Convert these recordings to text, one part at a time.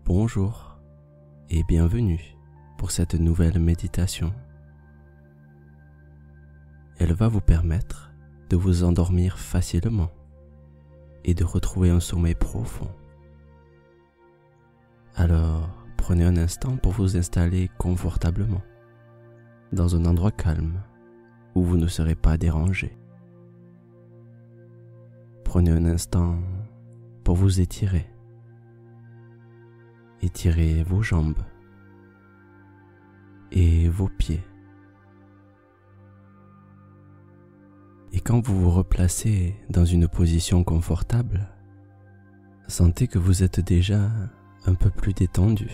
Bonjour et bienvenue pour cette nouvelle méditation. Elle va vous permettre de vous endormir facilement et de retrouver un sommeil profond. Alors, prenez un instant pour vous installer confortablement dans un endroit calme où vous ne serez pas dérangé. Prenez un instant pour vous étirer. Étirez vos jambes et vos pieds. Et quand vous vous replacez dans une position confortable, sentez que vous êtes déjà un peu plus détendu.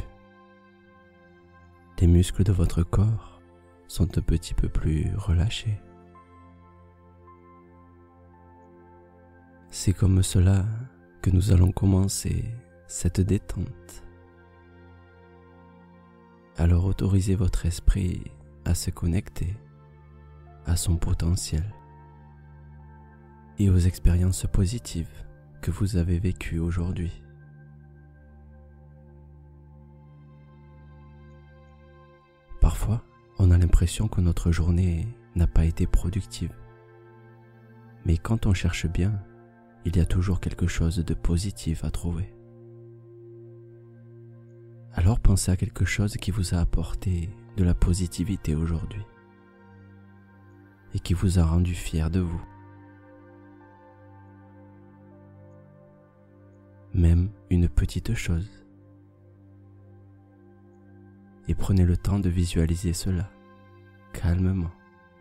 Les muscles de votre corps sont un petit peu plus relâchés. C'est comme cela que nous allons commencer cette détente. Alors autorisez votre esprit à se connecter à son potentiel et aux expériences positives que vous avez vécues aujourd'hui. Parfois, on a l'impression que notre journée n'a pas été productive. Mais quand on cherche bien, il y a toujours quelque chose de positif à trouver. Alors pensez à quelque chose qui vous a apporté de la positivité aujourd'hui et qui vous a rendu fier de vous. Même une petite chose. Et prenez le temps de visualiser cela calmement.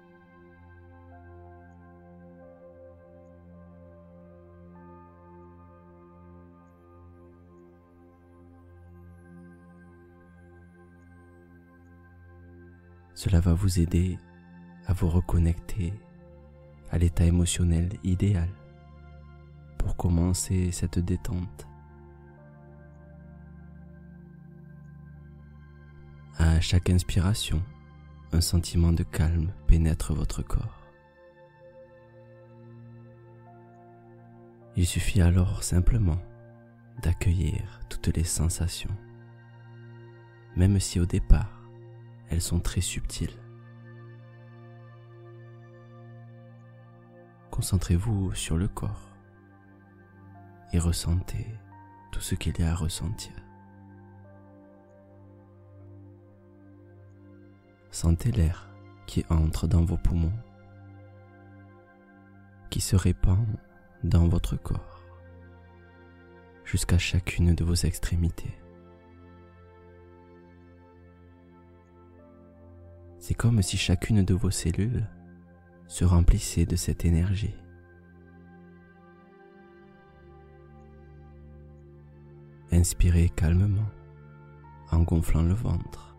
Cela va vous aider à vous reconnecter à l'état émotionnel idéal pour commencer cette détente. À chaque inspiration, un sentiment de calme pénètre votre corps. Il suffit alors simplement d'accueillir toutes les sensations, même si au départ, elles sont très subtiles. Concentrez-vous sur le corps et ressentez tout ce qu'il y a à ressentir. Sentez l'air qui entre dans vos poumons, qui se répand dans votre corps, jusqu'à chacune de vos extrémités. C'est comme si chacune de vos cellules se remplissait de cette énergie. Inspirez calmement en gonflant le ventre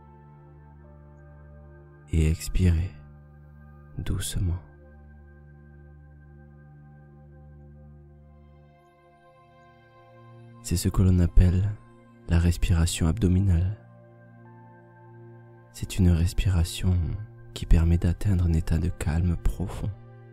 et expirez doucement. C'est ce que l'on appelle la respiration abdominale. C'est une respiration qui permet d'atteindre un état de calme profond.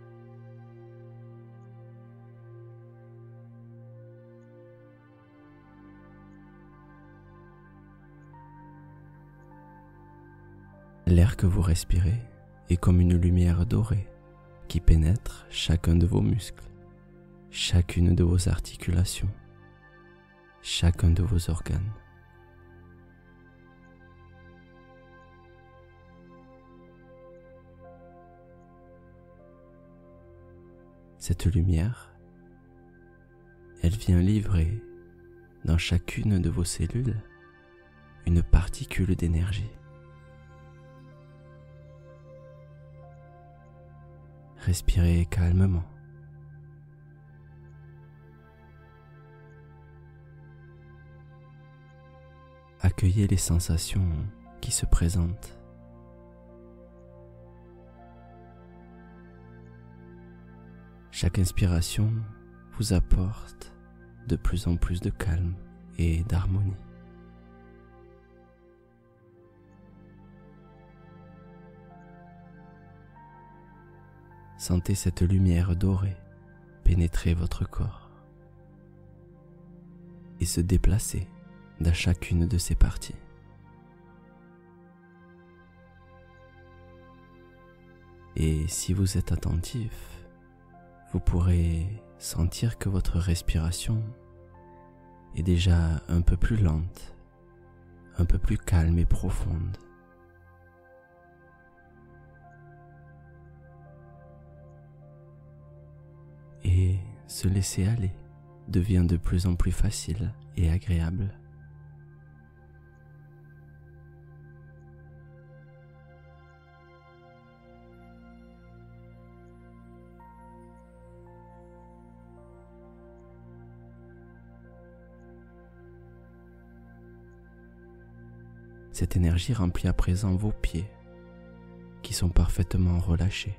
L'air que vous respirez est comme une lumière dorée qui pénètre chacun de vos muscles, chacune de vos articulations, chacun de vos organes. Cette lumière, elle vient livrer dans chacune de vos cellules une particule d'énergie. Respirez calmement. Accueillez les sensations qui se présentent. Chaque inspiration vous apporte de plus en plus de calme et d'harmonie. Sentez cette lumière dorée pénétrer votre corps et se déplacer dans chacune de ces parties. Et si vous êtes attentif, vous pourrez sentir que votre respiration est déjà un peu plus lente, un peu plus calme et profonde. Et se laisser aller devient de plus en plus facile et agréable. Cette énergie remplit à présent vos pieds, qui sont parfaitement relâchés.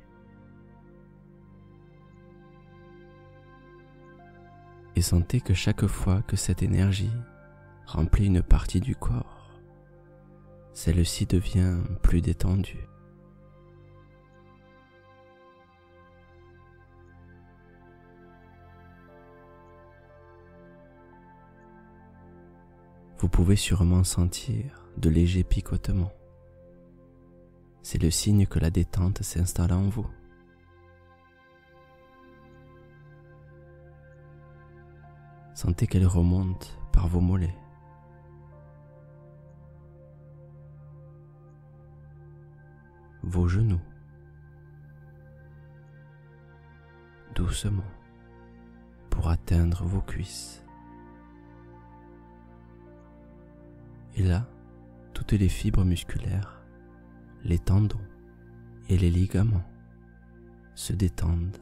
Et sentez que chaque fois que cette énergie remplit une partie du corps, celle-ci devient plus détendue. Vous pouvez sûrement sentir de légers picotements. C'est le signe que la détente s'installe en vous. Sentez qu'elle remonte par vos mollets. Vos genoux. Doucement pour atteindre vos cuisses. Et là, toutes les fibres musculaires, les tendons et les ligaments se détendent.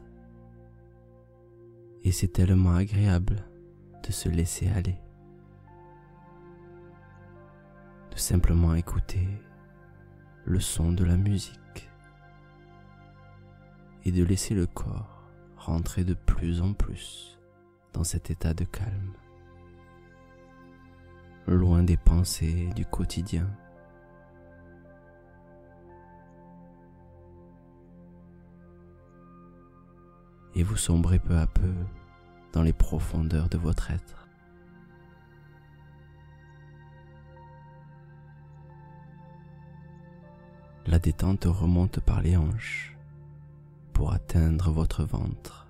Et c'est tellement agréable de se laisser aller, de simplement écouter le son de la musique et de laisser le corps rentrer de plus en plus dans cet état de calme, loin des pensées du quotidien. Et vous sombrez peu à peu dans les profondeurs de votre être. La détente remonte par les hanches pour atteindre votre ventre.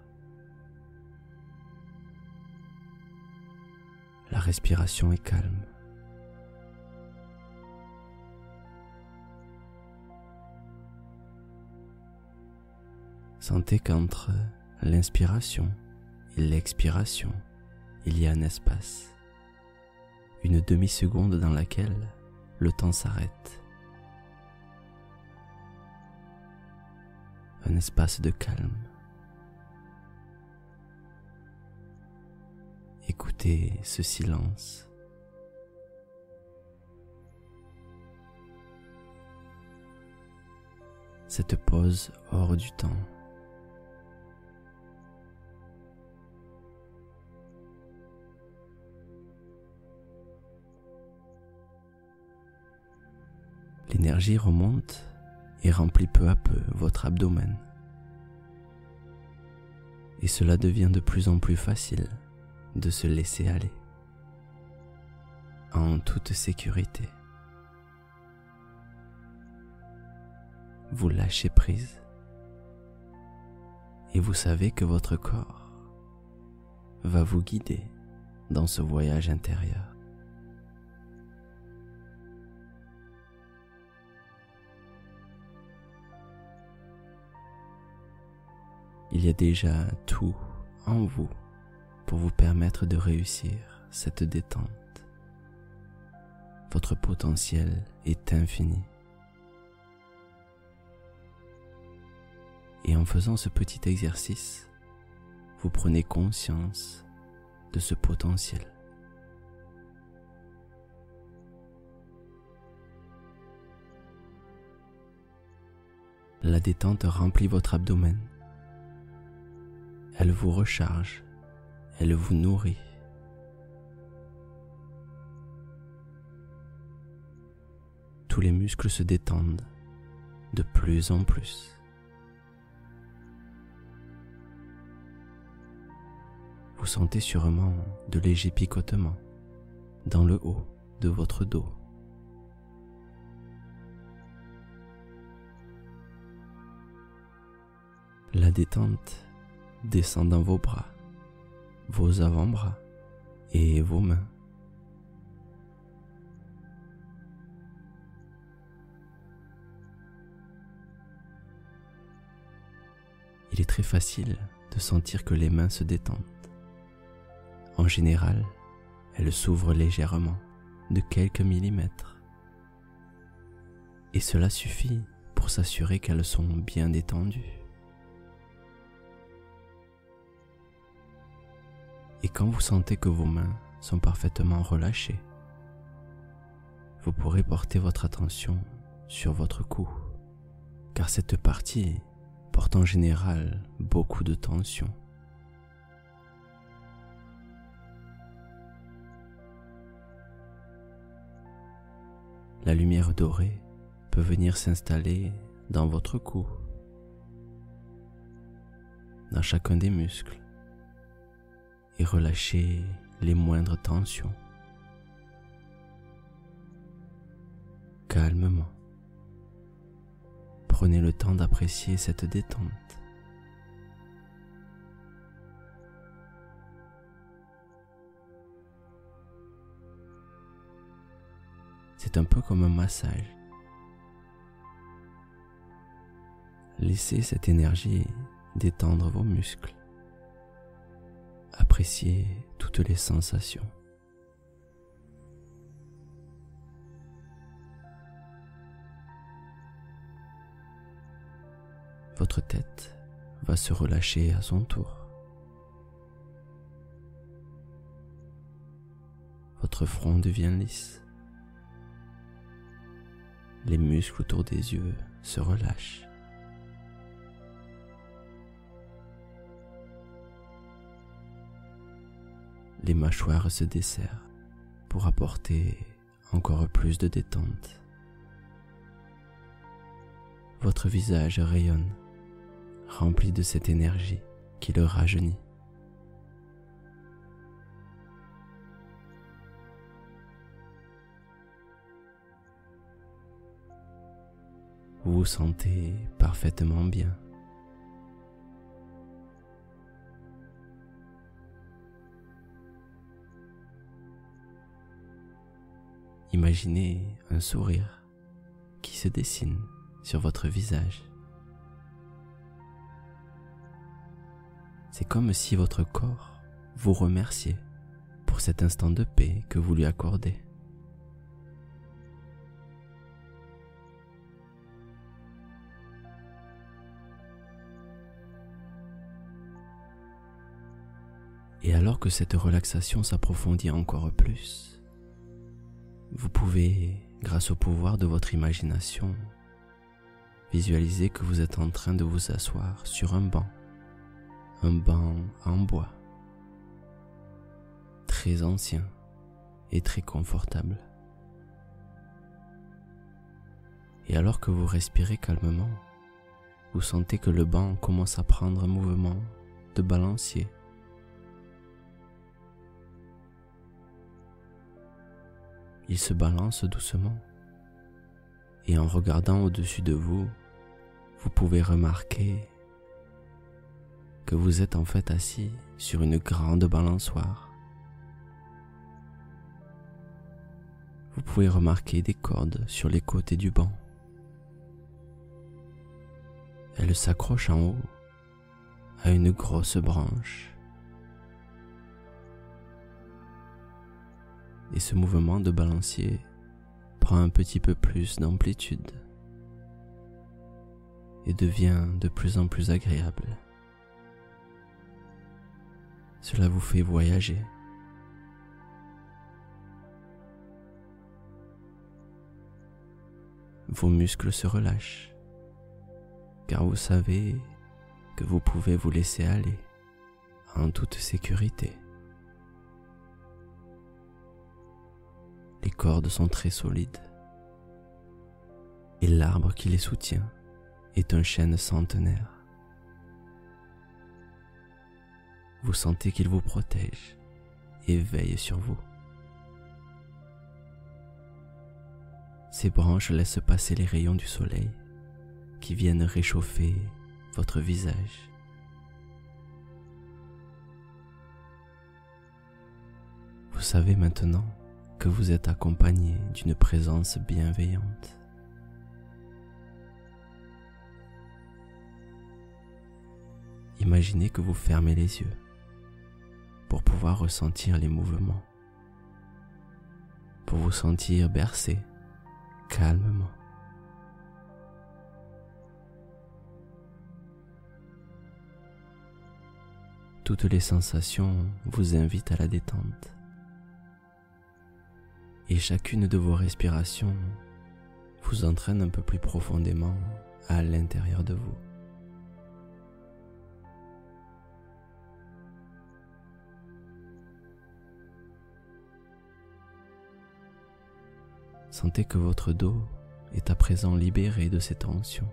La respiration est calme. Sentez qu'entre l'inspiration et l'expiration, il y a un espace, une demi-seconde dans laquelle le temps s'arrête. Un espace de calme. Écoutez ce silence. Cette pause hors du temps. L'énergie remonte et remplit peu à peu votre abdomen. Et cela devient de plus en plus facile de se laisser aller, en toute sécurité. Vous lâchez prise et vous savez que votre corps va vous guider dans ce voyage intérieur. Il y a déjà tout en vous pour vous permettre de réussir cette détente. Votre potentiel est infini. Et en faisant ce petit exercice, vous prenez conscience de ce potentiel. La détente remplit votre abdomen. Elle vous recharge, elle vous nourrit. Tous les muscles se détendent de plus en plus. Vous sentez sûrement de légers picotements dans le haut de votre dos. La détente descend dans vos bras, vos avant-bras et vos mains. Il est très facile de sentir que les mains se détendent. En général, elles s'ouvrent légèrement, de quelques millimètres. Et cela suffit pour s'assurer qu'elles sont bien détendues. Et quand vous sentez que vos mains sont parfaitement relâchées, vous pourrez porter votre attention sur votre cou, car cette partie porte en général beaucoup de tension. La lumière dorée peut venir s'installer dans votre cou, dans chacun des muscles, et relâcher les moindres tensions. Calmement. Prenez le temps d'apprécier cette détente. C'est un peu comme un massage. Laissez cette énergie détendre vos muscles. Appréciez toutes les sensations. Votre tête va se relâcher à son tour. Votre front devient lisse. Les muscles autour des yeux se relâchent. Les mâchoires se desserrent pour apporter encore plus de détente. Votre visage rayonne, rempli de cette énergie qui le rajeunit. Vous vous sentez parfaitement bien. Imaginez un sourire qui se dessine sur votre visage. C'est comme si votre corps vous remerciait pour cet instant de paix que vous lui accordez. Et alors que cette relaxation s'approfondit encore plus, vous pouvez, grâce au pouvoir de votre imagination, visualiser que vous êtes en train de vous asseoir sur un banc en bois, très ancien et très confortable. Et alors que vous respirez calmement, vous sentez que le banc commence à prendre un mouvement de balancier. Il se balance doucement, et en regardant au-dessus de vous, vous pouvez remarquer que vous êtes en fait assis sur une grande balançoire. Vous pouvez remarquer des cordes sur les côtés du banc. Elles s'accrochent en haut à une grosse branche. Et ce mouvement de balancier prend un petit peu plus d'amplitude et devient de plus en plus agréable. Cela vous fait voyager. Vos muscles se relâchent, car vous savez que vous pouvez vous laisser aller en toute sécurité. Les cordes sont très solides et l'arbre qui les soutient est un chêne centenaire. Vous sentez qu'il vous protège et veille sur vous. Ces branches laissent passer les rayons du soleil qui viennent réchauffer votre visage. Vous savez maintenant que vous êtes accompagné d'une présence bienveillante. Imaginez que vous fermez les yeux pour pouvoir ressentir les mouvements, pour vous sentir bercé calmement. Toutes les sensations vous invitent à la détente et chacune de vos respirations vous entraîne un peu plus profondément à l'intérieur de vous. Sentez que votre dos est à présent libéré de ces tensions.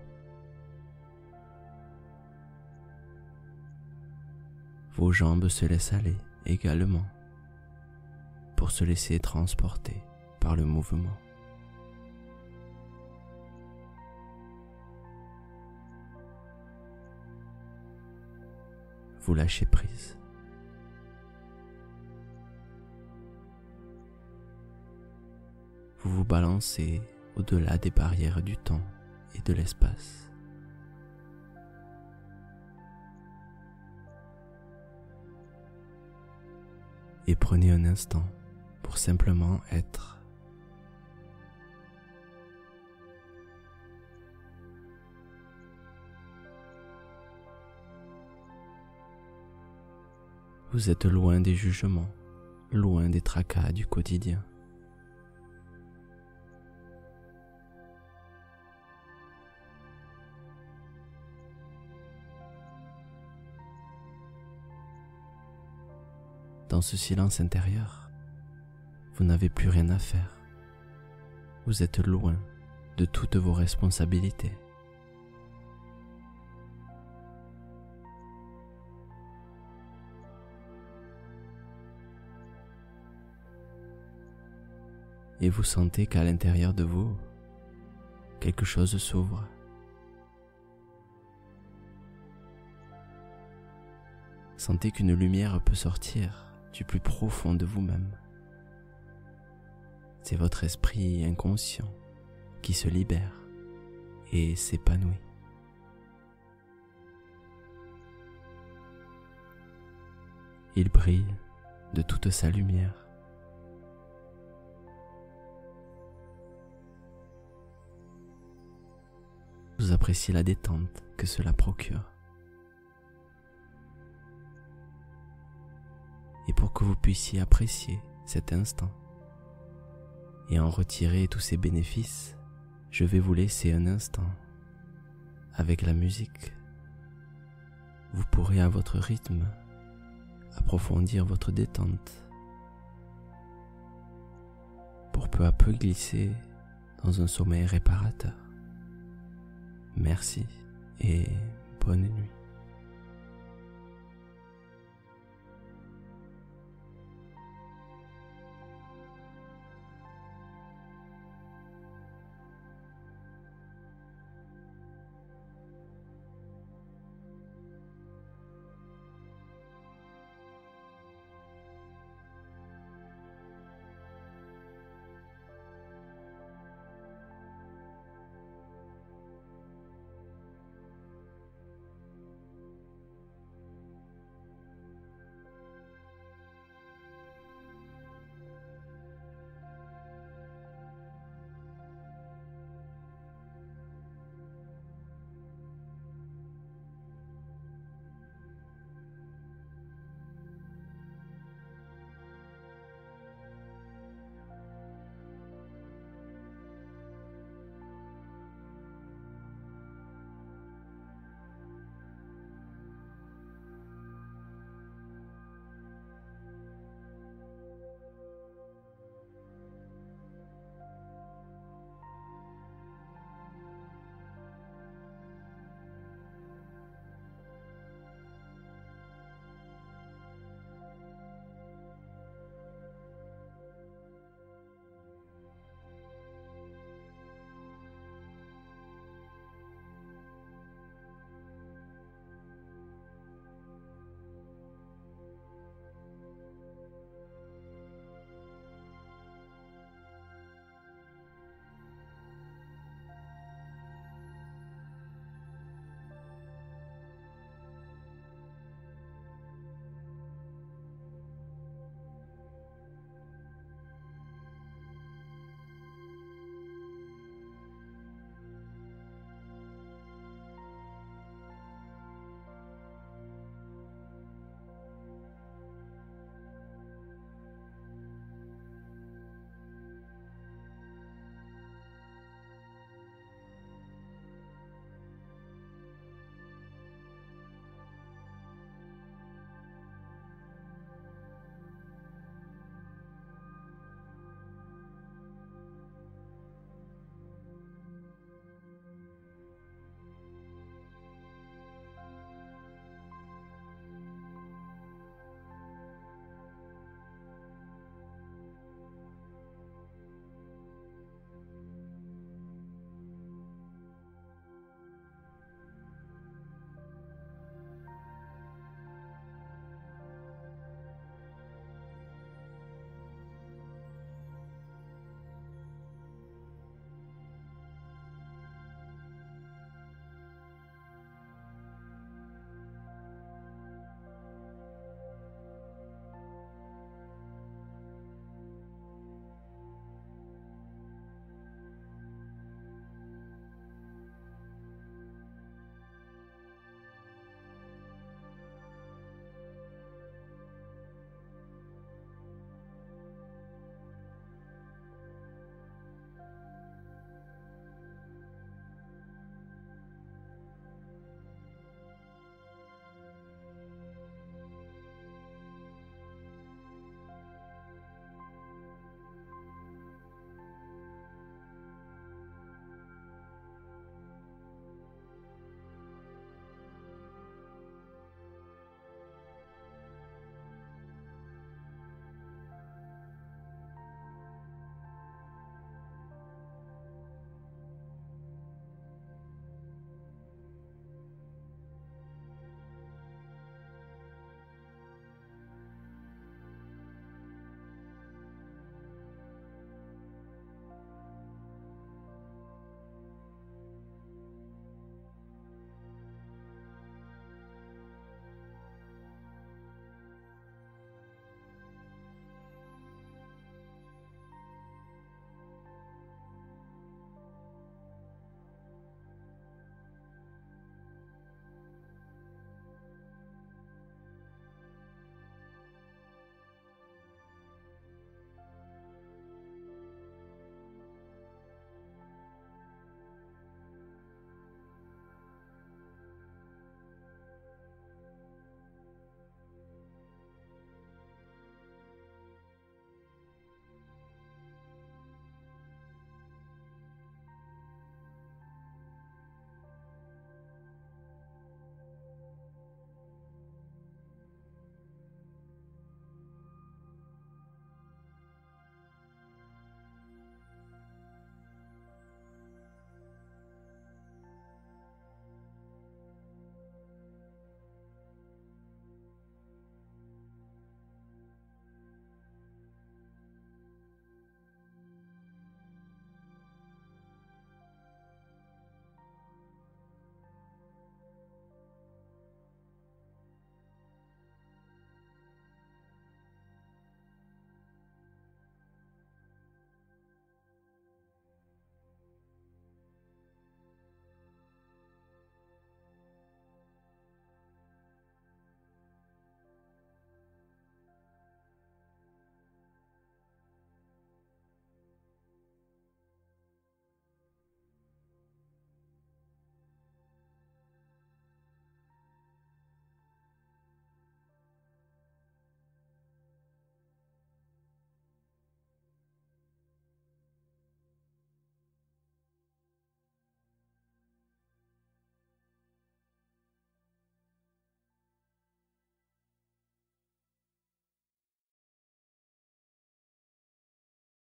Vos jambes se laissent aller également pour se laisser transporter par le mouvement. Vous lâchez prise. Vous vous balancez au-delà des barrières du temps et de l'espace. Et prenez un instant pour simplement être. Vous êtes loin des jugements, loin des tracas du quotidien. Dans ce silence intérieur, vous n'avez plus rien à faire. Vous êtes loin de toutes vos responsabilités. Et vous sentez qu'à l'intérieur de vous, quelque chose s'ouvre. Sentez qu'une lumière peut sortir du plus profond de vous-même. C'est votre esprit inconscient qui se libère et s'épanouit. Il brille de toute sa lumière. Vous appréciez la détente que cela procure. Et pour que vous puissiez apprécier cet instant et en retirer tous ses bénéfices, je vais vous laisser un instant avec la musique. Vous pourrez à votre rythme approfondir votre détente pour peu à peu glisser dans un sommeil réparateur. Merci et bonne nuit.